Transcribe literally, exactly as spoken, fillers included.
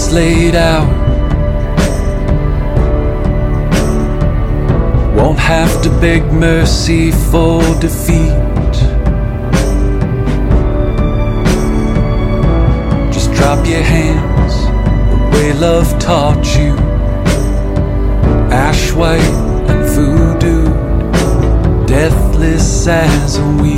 cards laid out. Won't have to beg mercy for defeat. Just drop your hands the way love taught you. Ash white and voodoo, deathless as a weed.